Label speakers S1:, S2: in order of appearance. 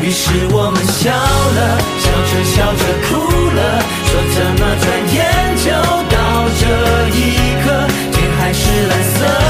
S1: 于是我们笑了，笑着笑着哭了，说怎么转眼就到这一刻，天还是蓝色